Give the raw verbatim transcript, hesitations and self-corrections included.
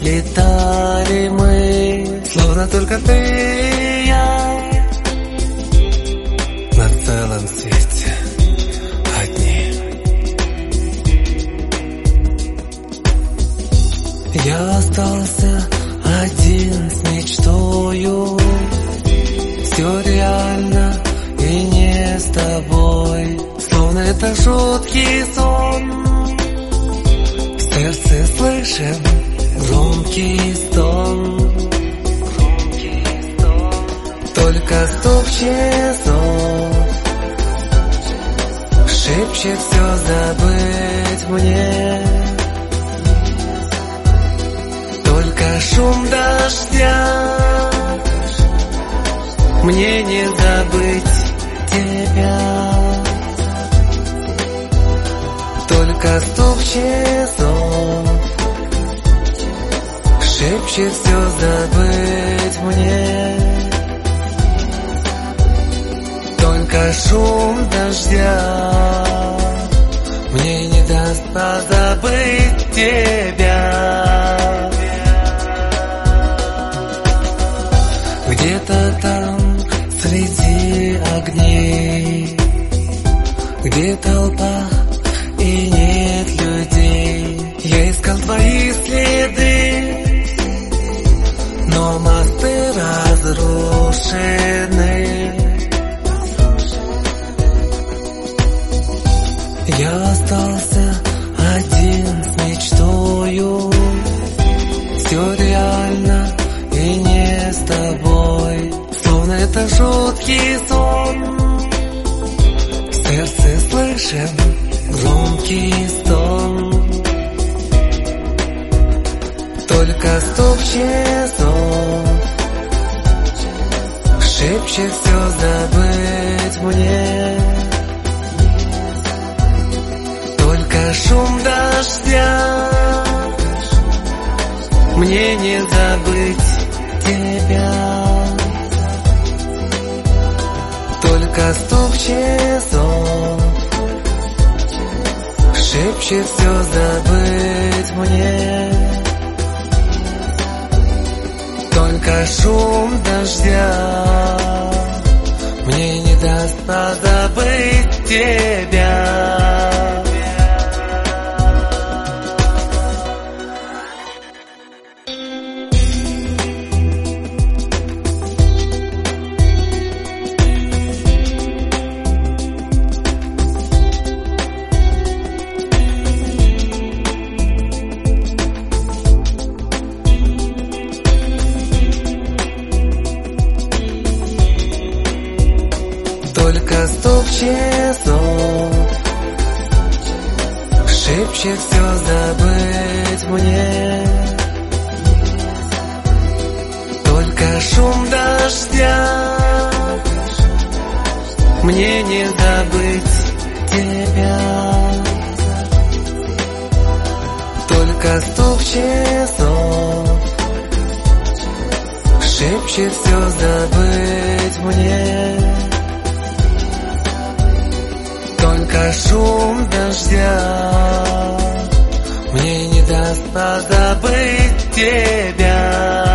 летали мы, словно только ты и я на целом свете одни. Я остался один с мечтою, все реально и не с тобой, словно это жуткий сон. В сердце слышим громкий стон, только стук часов шепчет все забыть мне. Только шум дождя, мне не забыть тебя. Только стук часов шепчет все забыть мне. Только шум дождя мне не даст позабыть тебя. Где-то там среди огней, где толпа и нет людей, я искал твои следы, но мосты разрушены. Я остался один с мечтою, все реально и не с тобой, словно это жуткий сон. В сердце слышим громкий стон, только стук часов шепчет все забыть мне. Только шум дождя, мне не забыть тебя. Только стук часов шепчет все забыть мне. Только шум дождя мне не даст позабыть тебя. Только стук часов шепчет все забыть мне. Только шум дождя мне не забыть тебя. Только стук часов шепчет все забыть мне. Только шум дождя мне не даст позабыть тебя.